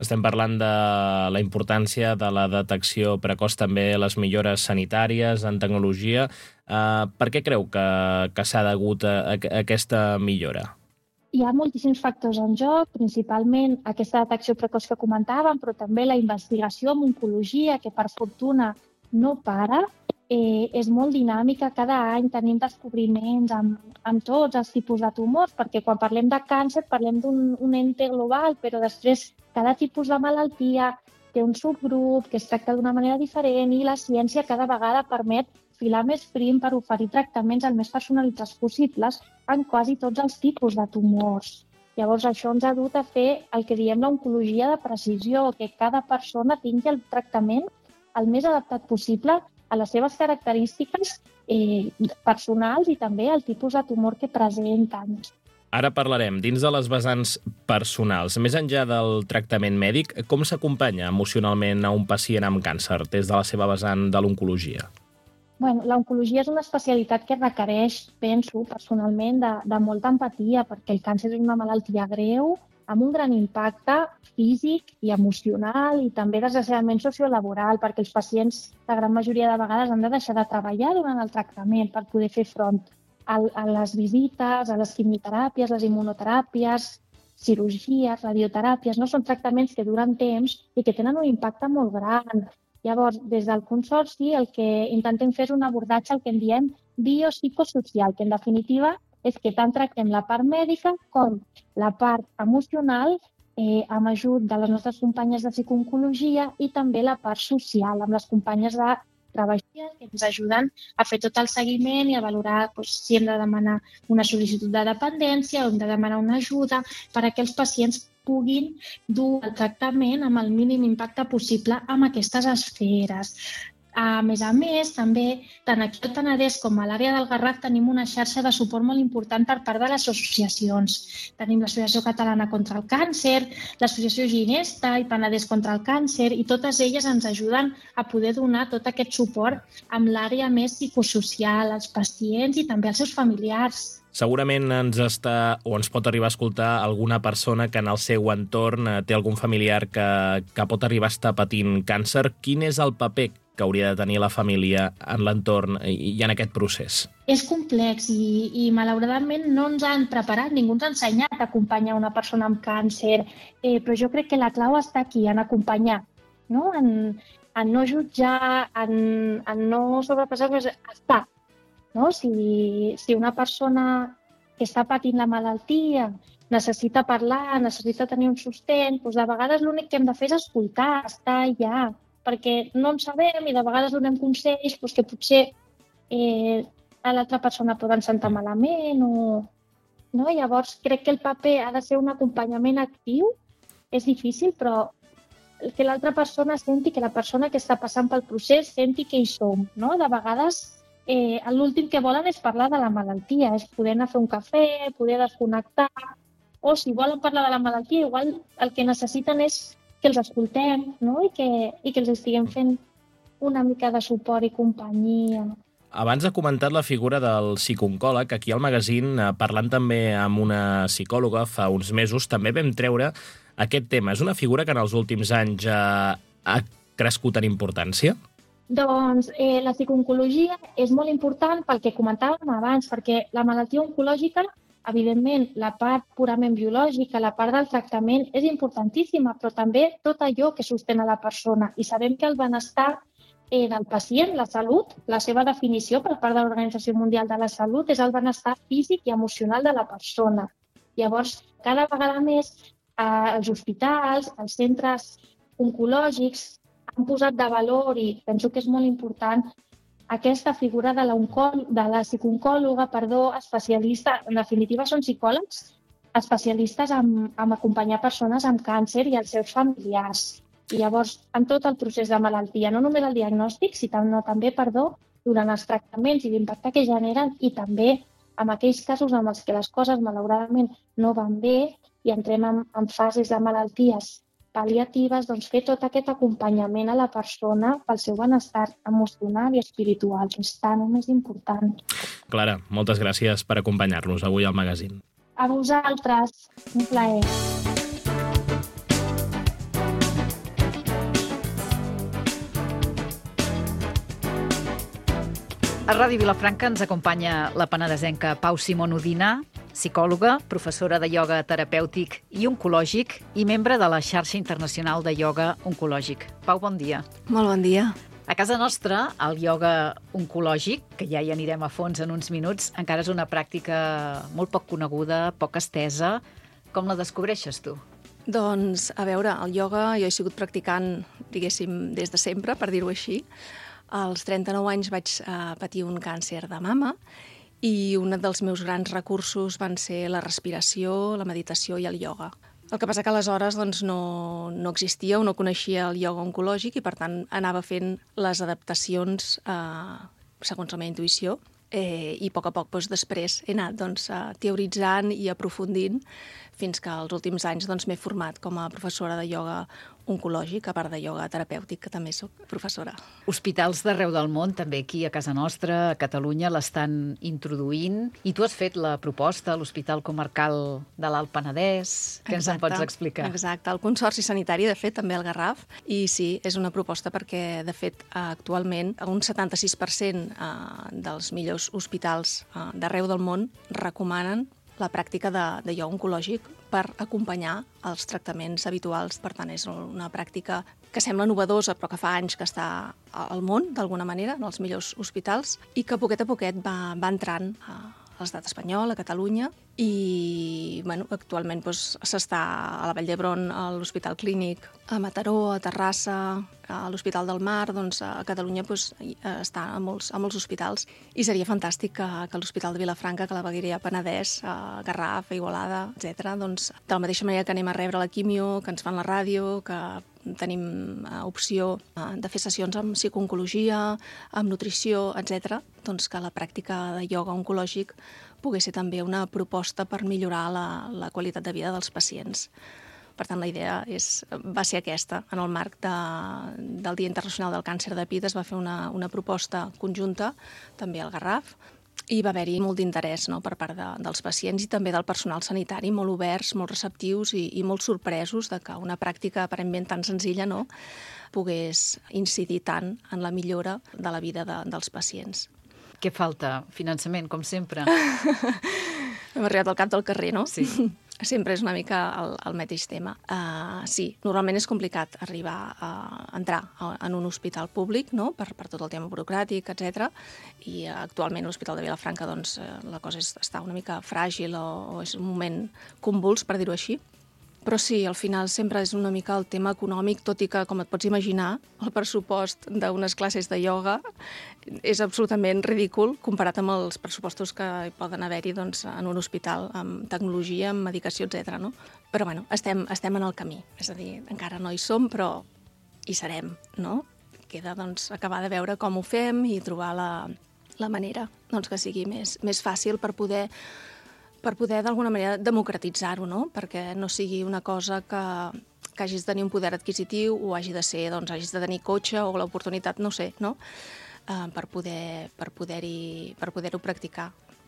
Estem parlant de la importància de la detecció precoç, també les millores sanitàries en tecnologia. Uh, per què creu que, que s'ha degut a, a, a aquesta millora? Hi ha moltíssims factors en joc, principalment aquesta detecció precoç que comentàvem, però també la investigació en oncologia, que per fortuna no para. Eh, és molt dinàmica, cada any tenim descobriments amb, amb tots els tipus de tumors, perquè quan parlem de càncer parlem d'un un ente global, però després cada tipus de malaltia té un subgrup que es tracta d'una manera diferent i la ciència cada vegada permet filar més prim per oferir tractaments el més personalitzats possibles en quasi tots els tipus de tumors. Llavors, això ens ha dut a fer el que diem l'oncologia de precisió, que cada persona tingui el tractament el més adaptat possible a les seves característiques eh, personals i també al tipus de tumor que presenten. Ara parlarem dins de les vessants personals. Més enllà del tractament mèdic, com s'acompanya emocionalment a un pacient amb càncer des de la seva vessant de l'oncologia? Bueno, l'oncologia és una especialitat que requereix, penso, personalment, de, de molta empatia, perquè el càncer és una malaltia greu, amb un gran impacte físic i emocional i també desgraciadament sociolaboral, perquè els pacients la gran majoria de vegades han de deixar de treballar durant el tractament per poder fer front a, a les visites, a les quimioteràpies, les immunoteràpies, cirurgies, radioteràpies. No són tractaments que duren temps i que tenen un impacte molt gran. Llavors, des del Consorci, el que intentem fer és un abordatge, el que en diem biopsicosocial, que en definitiva és que tant tractem la part mèdica com la part emocional eh, amb ajut de les nostres companyes de psicooncologia i també la part social, amb les companyes de treball que ens ajuden a fer tot el seguiment i a valorar doncs, si hem de demanar una sol·licitud de dependència o hem de demanar una ajuda per a que els pacients puguin dur el tractament amb el mínim impacte possible amb aquestes esferes. A més a més, també, tant aquí al Penedès com a l'àrea del Garraf tenim una xarxa de suport molt important per part de les associacions. Tenim l'Associació Catalana contra el Càncer, l'Associació Ginesta i Penedès contra el Càncer, i totes elles ens ajuden a poder donar tot aquest suport amb l'àrea més psicosocial, als pacients i també als seus familiars. Segurament ens està o ens pot arribar a escoltar alguna persona que en el seu entorn té algun familiar que, que pot arribar a estar patint càncer. Quin és el paper que hauria de tenir la família en l'entorn i en aquest procés? És complex i, i malauradament no ens han preparat, ningú ens ha ensenyat a acompanyar una persona amb càncer, eh, però jo crec que la clau està aquí, en acompanyar, no? en, en no jutjar, en, en no sobrepassar, però estar. No? Si, si una persona que està patint la malaltia necessita parlar, necessita tenir un sostén, doncs de vegades l'únic que hem de fer és escoltar, estar allà, perquè no en sabem i de vegades donem consells doncs, que potser eh, a l'altra persona poden sentar malament. O... No? Llavors, crec que el paper ha de ser un acompanyament actiu. És difícil, però que l'altra persona senti, que la persona que està passant pel procés senti que hi som. No? De vegades, eh, l'últim que volen és parlar de la malaltia, és poder anar a fer un cafè, poder desconnectar, o si volen parlar de la malaltia, igual el que necessiten és que els escoltem, no? I, que, i que els estiguem fent una mica de suport i companyia. Abans ha comentat la figura del psicooncòleg. Aquí al magazín, parlant també amb una psicòloga fa uns mesos, també vam treure aquest tema. És una figura que en els últims anys ha, ha crescut en importància? Doncs eh, la psicooncologia és molt important pel que comentàvem abans, perquè la malaltia oncològica, evidentment, la part purament biològica, la part del tractament és importantíssima, però també tot allò que sostén a la persona. I sabem que el benestar eh, del pacient, la salut, la seva definició per part de l'Organització Mundial de la Salut és el benestar físic i emocional de la persona. Llavors, cada vegada més eh, els hospitals, els centres oncològics han posat de valor, i penso que és molt important, aquesta figura de la, de la psicooncòloga, perdó, especialista, en definitiva són psicòlegs, especialistes en, en acompanyar persones amb càncer i els seus familiars. I llavors, en tot el procés de malaltia, no només el diagnòstic, sinó també, perdó, durant els tractaments i l'impacte que generen, i també en aquells casos en els que les coses malauradament no van bé i entrem en, en fases de malalties pal·liatives, doncs fer tot aquest acompanyament a la persona pel seu benestar emocional i espiritual, que és tan o més important. Clara, moltes gràcies per acompanyar-nos avui al magazín. A vosaltres, un plaer. A Ràdio Vilafranca ens acompanya la penedesenca Pau Simón Udina, psicòloga, professora de ioga terapèutic i oncològic i membre de la xarxa internacional de ioga oncològic. Pau, bon dia. Molt bon dia. A casa nostra, el ioga oncològic, que ja hi anirem a fons en uns minuts, encara és una pràctica molt poc coneguda, poc estesa. Com la descobreixes tu? Doncs, a veure, el ioga jo he sigut practicant, diguéssim, des de sempre, per dir-ho així. Als trenta-nou anys vaig uh, patir un càncer de mama i un dels meus grans recursos van ser la respiració, la meditació i el ioga. El que passa que aleshores doncs, no, no existia o no coneixia el ioga oncològic i per tant anava fent les adaptacions uh, segons la meva intuïció eh, i a poc a poc doncs, després he anat doncs, uh, teoritzant i aprofundint fins que als últims anys doncs, m'he format com a professora de ioga oncològic, a part de ioga terapèutic, que també soc professora. Hospitals d'arreu del món, també aquí a casa nostra, a Catalunya, l'estan introduint. I tu has fet la proposta a l'Hospital Comarcal de l'Alt Penedès. Què ens en pots explicar? Exacte, el Consorci Sanitari, de fet, també el Garraf. I sí, és una proposta perquè, de fet, actualment, un setanta-sis per cent dels millors hospitals d'arreu del món recomanen la pràctica de, de ioga oncològic per acompanyar els tractaments habituals. Per tant, és una pràctica que sembla novedosa, però que fa anys que està al món, d'alguna manera, en els millors hospitals, i que poquet a poquet va, va entrant a, a l'estat espanyol, a Catalunya, i bueno, actualment doncs, s'està a la Vall d'Hebron, a l'Hospital Clínic, a Mataró, a Terrassa, a l'Hospital del Mar, doncs a Catalunya doncs, està a molts, a molts hospitals, i seria fantàstic que, que l'Hospital de Vilafranca, que la Vegueria Penedès, a Garraf, a Igualada, etcètera, doncs, de la mateixa manera que anem a rebre la quimio, que ens fan la ràdio, que tenim uh, opció uh, de fer sessions amb psicooncologia, amb nutrició, etcètera, doncs que la pràctica de ioga oncològic pogués ser també una proposta per millorar la, la qualitat de vida dels pacients. Per tant, la idea és, va ser aquesta. En el marc de, del Dia Internacional del Càncer de Pit es va fer una, una proposta conjunta, també al Garraf, i va haver-hi molt d'interès, no?, per part de, dels pacients i també del personal sanitari, molt oberts, molt receptius i, i molt sorpresos de que una pràctica aparentment tan senzilla, no?, pogués incidir tant en la millora de la vida de, dels pacients. Què falta? Finançament, com sempre. Hem arribat al cap del carrer, no? Sí. Sempre és una mica el, el mateix tema. Uh, sí, normalment és complicat arribar a entrar en un hospital públic, no?, per, per tot el tema burocràtic, etcètera. I uh, actualment a l'Hospital de Vilafranca doncs, uh, la cosa és, està una mica fràgil o, o és un moment convuls, per dir-ho així. Però sí, al final sempre és una mica el tema econòmic, tot i que, com et pots imaginar, el pressupost d'unes classes de ioga és absolutament ridícul comparat amb els pressupostos que hi poden haver-hi doncs, en un hospital, amb tecnologia, amb medicació, etcètera. No? Però bueno, estem, estem en el camí. És a dir, encara no hi som, però hi serem. No? Queda doncs, acabar de veure com ho fem i trobar la, la manera doncs, que sigui més, més fàcil per poder per poder d'alguna manera democratitzar-ho, no? Perquè no sigui una cosa que, que hagis de tenir un poder adquisitiu o hagi de ser, doncs, hagis de tenir cotxe o l'oportunitat, no sé, no? Uh, per poder, per poder-hi, per poder-ho practicar.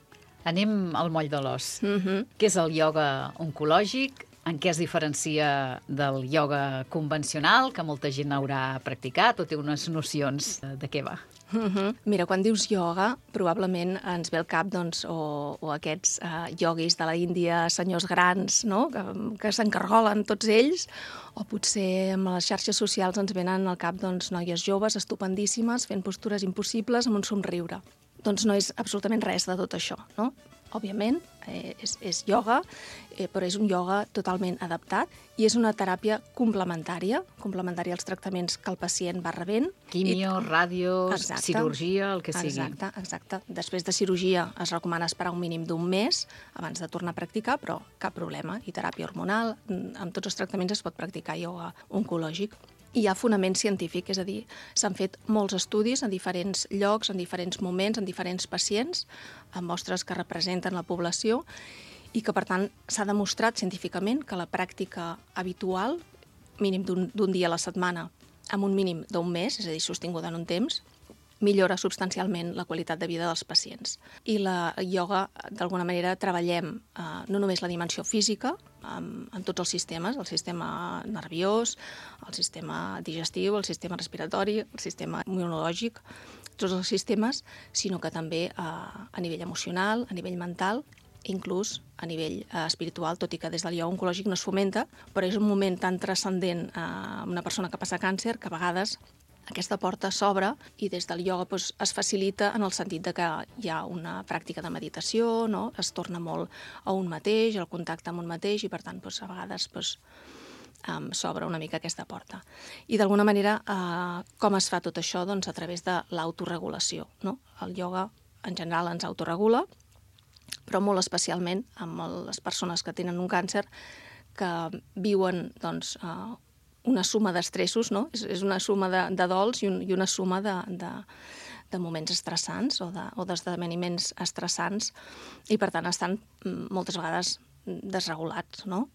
Anem al moll de l'os. Mm-hmm. Què és el ioga oncològic? En què es diferencia del ioga convencional, que molta gent haurà practicat o té unes nocions de què va? Uh-huh. Mira, quan dius ioga, probablement ens ve al cap doncs, o, o aquests uh, ioguis de la Índia, senyors grans, no?, que, que s'encargolen tots ells, o potser amb les xarxes socials ens venen al cap doncs, noies joves, estupendíssimes, fent postures impossibles amb un somriure. Doncs no és absolutament res de tot això, no? Òbviament, eh, és, és ioga, eh, però és un ioga totalment adaptat i és una teràpia complementària, complementària als tractaments que el pacient va rebent. Quimio, I... ràdio, exacte. cirurgia, el que sigui. Exacte, exacte. Després de cirurgia es recomana esperar un mínim d'un mes abans de tornar a practicar, però cap problema. I teràpia hormonal, amb tots els tractaments es pot practicar ioga oncològic. I hi ha fonament científic, és a dir, s'han fet molts estudis en diferents llocs, en diferents moments, en diferents pacients, amb mostres que representen la població, i que, per tant, s'ha demostrat científicament que la pràctica habitual, mínim d'un dia a la setmana, amb un mínim d'un mes, és a dir, sostinguda en un temps, millora substancialment la qualitat de vida dels pacients. I la ioga, d'alguna manera, treballem eh, no només la dimensió física, en, en tots els sistemes, el sistema nerviós, el sistema digestiu, el sistema respiratori, el sistema immunològic, tots els sistemes, sinó que també eh, a nivell emocional, a nivell mental, inclús a nivell eh, espiritual, tot i que des del ioga oncològic no es fomenta, però és un moment tan transcendent a eh, una persona que passa càncer que a vegades aquesta porta s'obre i des del ioga doncs, es facilita en el sentit de que hi ha una pràctica de meditació, no? Es torna molt a un mateix, el contacte amb un mateix, i per tant doncs, a vegades doncs, um, s'obre una mica aquesta porta. I d'alguna manera, uh, com es fa tot això? Doncs a través de l'autoregulació. No? El ioga en general ens autoregula, però molt especialment amb les persones que tenen un càncer que viuen doncs, uh, una suma d'estressos, no? És, és una suma de, de dols i, un, i una suma de, de, de moments estressants o d'esdeveniments de, estressants i, per tant, estan moltes vegades desregulats, no?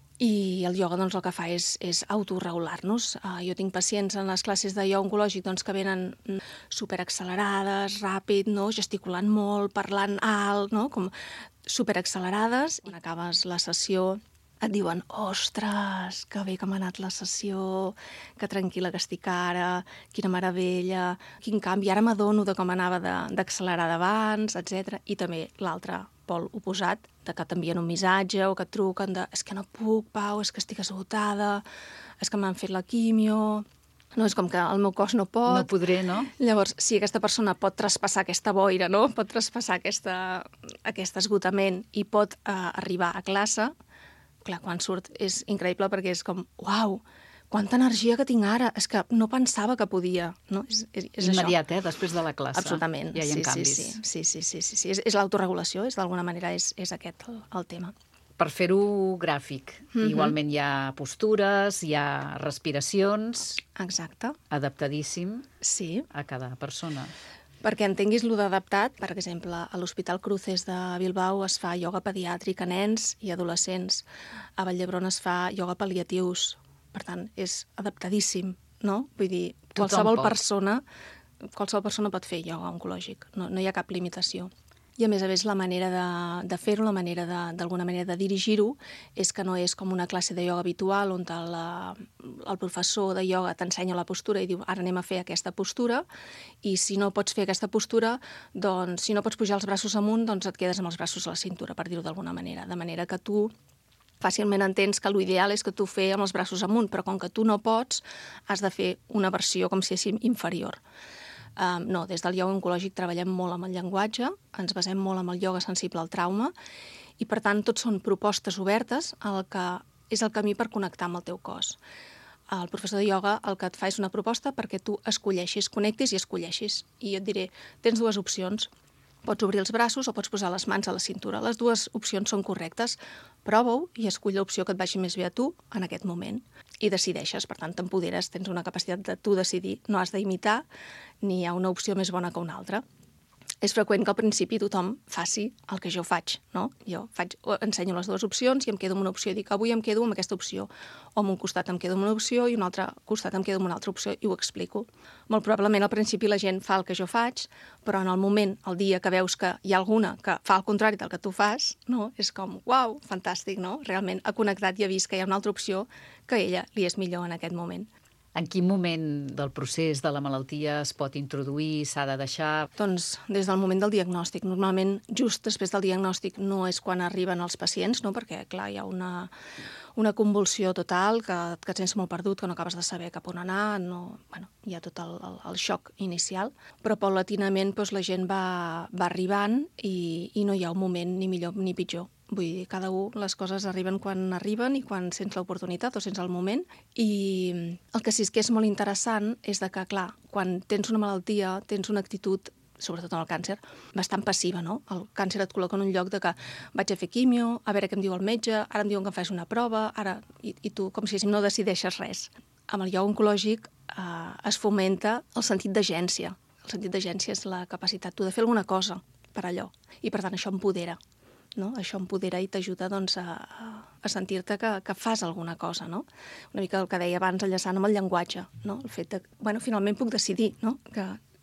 I el ioga doncs, el que fa és, és autoregular-nos. Uh, jo tinc pacients en les classes de ioga oncològic doncs, que venen superaccelerades, ràpid, no? Gesticulant molt, parlant alt, no? Com superaccelerades. Quan acabes la sessió et diuen, ostres, que bé que m'ha anat la sessió, que tranquil·la que estic ara, quina meravella, quin canvi, ara m'adono de com anava d'accelerar d'abans, etcètera. I també l'altre pol oposat, de que t'envien un missatge o que et truquen de és que no puc, Pau, és que estic esgotada, és que m'han fet la quimio, no, és com que el meu cos no pot. No podré, no? Llavors, si aquesta persona pot traspassar aquesta boira, no? Pot traspassar aquesta, aquest esgotament i pot eh, arribar a classe, clar, quan surt és increïble perquè és com, uau, quanta energia que tinc ara, és que no pensava que podia, no? És, és, és immediat, això. eh? Després de la classe. Absolutament. Ja hi ha sí, canvis. Sí, sí, sí, sí, sí, sí. És, és l'autoregulació, és d'alguna manera és, és aquest el, el tema. Per fer-ho gràfic, Mhm. igualment hi ha postures, hi ha respiracions... Exacte. Adaptadíssim sí. a cada persona. Perquè entenguis lo d'adaptat, per exemple, a l'Hospital Cruces de Bilbao es fa ioga pediàtric a nens i adolescents. A Vall d'Hebron es fa ioga pal·liatius. Per tant, és adaptadíssim, no? Vull dir, qualsevol persona, qualsevol persona pot fer ioga oncològic. No, no hi ha cap limitació. I, a més a més, la manera de, de fer-ho, la manera d'alguna manera de dirigir-ho, és que no és com una classe de ioga habitual on el, el professor de ioga t'ensenya la postura i diu ara anem a fer aquesta postura, i si no pots fer aquesta postura, doncs si no pots pujar els braços amunt, doncs et quedes amb els braços a la cintura, per dir-ho d'alguna manera. De manera que tu fàcilment entens que l'ideal és que tu fer amb els braços amunt, però com que tu no pots, has de fer una versió com si és inferior. Um, no, des del ioga oncològic treballem molt amb el llenguatge, ens basem molt amb el ioga sensible al trauma i, per tant, tots són propostes obertes al que és el camí per connectar amb el teu cos. El professor de ioga el que et fa és una proposta perquè tu escolleixis, connectis i escolleixis. I jo et diré, tens dues opcions. Pots obrir els braços o pots posar les mans a la cintura. Les dues opcions són correctes. Prova-ho i escull l'opció que et vagi més bé a tu en aquest moment. I decideixes, per tant, t'empoderes, tens una capacitat de tu decidir. No has d'imitar, ni hi ha una opció més bona que una altra. És freqüent que al principi tothom faci el que jo faig, no? Jo faig, ensenyo les dues opcions i em quedo amb una opció i dic avui em quedo amb aquesta opció, o amb un costat em quedo amb una opció i un altre costat em quedo amb una altra opció i ho explico. Molt probablement al principi la gent fa el que jo faig, però en el moment, el dia que veus que hi ha alguna que fa el contrari del que tu fas, no? És com, uau, fantàstic, no? Realment ha connectat i ha vist que hi ha una altra opció que a ella li és millor en aquest moment. En quin moment del procés de la malaltia es pot introduir, s'ha de deixar? Doncs des del moment del diagnòstic. Normalment, just després del diagnòstic no és quan arriben els pacients, no? Perquè, clar, hi ha una, una convulsió total, que, que et sents molt perdut, que no acabes de saber cap on anar, no, bueno, hi ha tot el, el, el xoc inicial, però paulatinament doncs, la gent va, va arribant i, i no hi ha un moment ni millor ni pitjor. Vull dir, cada un, les coses arriben quan arriben i quan sents l'oportunitat o sents el moment. I el que sí que és molt interessant és de que, clar, quan tens una malaltia, tens una actitud, sobretot en el càncer, bastant passiva, no? El càncer et col·loca en un lloc de que vaig a fer quimio, a veure què em diu el metge, ara em diuen que em faig una prova, ara... I, i tu, com si no decideixes res. Amb el ioga oncològic eh, es fomenta el sentit d'agència. El sentit d'agència és la capacitat tu de fer alguna cosa per allò. I, per tant, això empodera. No? Això empodera i t'ajuda doncs, a, a sentir-te que, que fas alguna cosa, no? Una mica el que deia abans, enllaçant amb el llenguatge, no? El fet de, bueno, finalment puc decidir, no? Que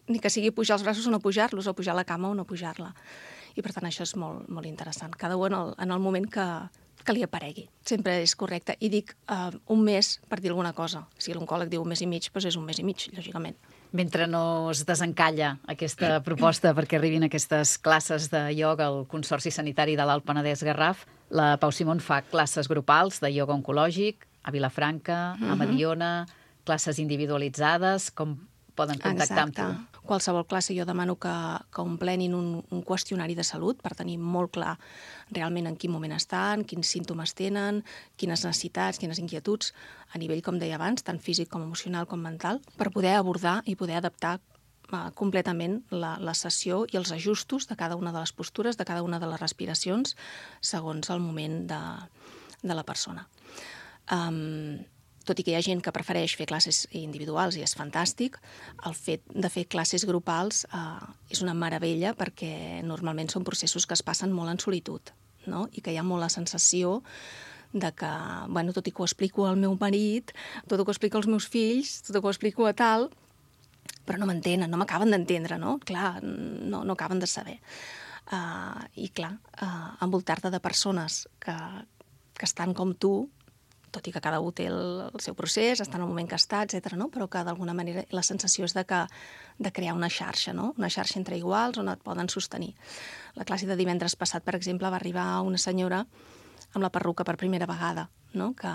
ni que sigui pujar els braços o no pujar-los, o pujar la cama o no pujar-la. I per tant això és molt, molt interessant. Cada un en el, en el moment que, que li aparegui. Sempre és correcte. I dic uh, un mes per dir alguna cosa. Si l'oncòleg diu un mes i mig, doncs és un mes i mig, lògicament. Mentre no es desencalla aquesta proposta perquè arribin aquestes classes de ioga al Consorci Sanitari de l'Alt Penedès Garraf, la Pau Simón fa classes grupals de ioga oncològic a Vilafranca, a Mediona, classes individualitzades. Com poden contactar amb tu? Exacte. Qualsevol classe jo demano que, que omplenin un, un qüestionari de salut per tenir molt clar realment en quin moment estan, quins símptomes tenen, quines necessitats, quines inquietuds, a nivell, com deia abans, tant físic com emocional com mental, per poder abordar i poder adaptar uh, completament la, la sessió i els ajustos de cada una de les postures, de cada una de les respiracions, segons el moment de, de la persona. Um, tot i que hi ha gent que prefereix fer classes individuals i és fantàstic, el fet de fer classes grupals eh, és una meravella perquè normalment són processos que es passen molt en solitud, no? I que hi ha molt la sensació de que, bueno, tot i que ho explico al meu marit, tot i que ho explico als meus fills, tot i que ho explico a tal, però no m'entenen, no m'acaben d'entendre, no? Clar, no, no acaben de saber. Uh, I clar, uh, envoltar-te de persones que, que estan com tu, tot i que cada un té el, el seu procés, està en el moment que està, etcètera, no? Però que d'alguna manera la sensació és de, que, de crear una xarxa, no? Una xarxa entre iguals on et poden sostenir. La classe de divendres passat, per exemple, va arribar una senyora amb la perruca per primera vegada, no? Que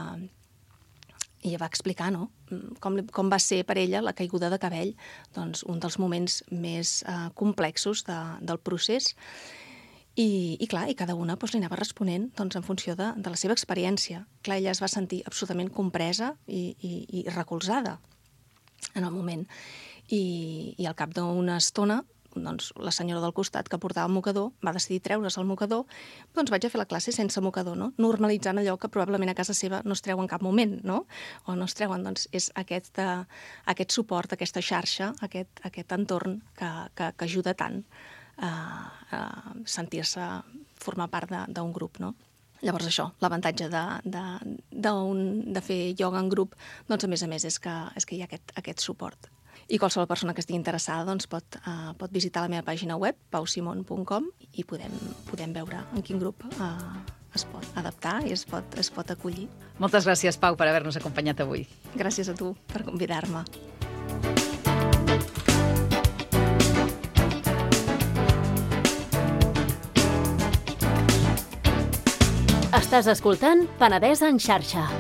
i ella va explicar, no? Com, com va ser per ella la caiguda de cabell, doncs un dels moments més eh, complexos de, del procés. I, i clar, i cada una doncs, li anava responent doncs, en funció de, de la seva experiència. Clar, ella es va sentir absolutament compresa i, i, i recolzada en el moment. I, i al cap d'una estona, doncs, la senyora del costat que portava el mocador va decidir treure's el mocador, doncs vaig a fer la classe sense mocador, no? Normalitzant allò que probablement a casa seva no es treu en cap moment, no? O no es treuen, doncs és aquest, uh, aquest suport, aquesta xarxa, aquest, aquest entorn que, que, que ajuda tant a, a sentir-se formar part d'un grup, no? Llavors això, l'avantatge de, de, de, un, de fer ioga en grup, doncs a més a més és que, és que hi ha aquest, aquest suport. I qualsevol persona que estigui interessada doncs, pot, uh, pot visitar la meva pàgina web, pau simon punt com, i podem, podem veure en quin grup uh, es pot adaptar i es pot, es pot acollir. Moltes gràcies, Pau, per haver-nos acompanyat avui. Gràcies a tu per convidar-me. Estàs escoltant Penedès en xarxa.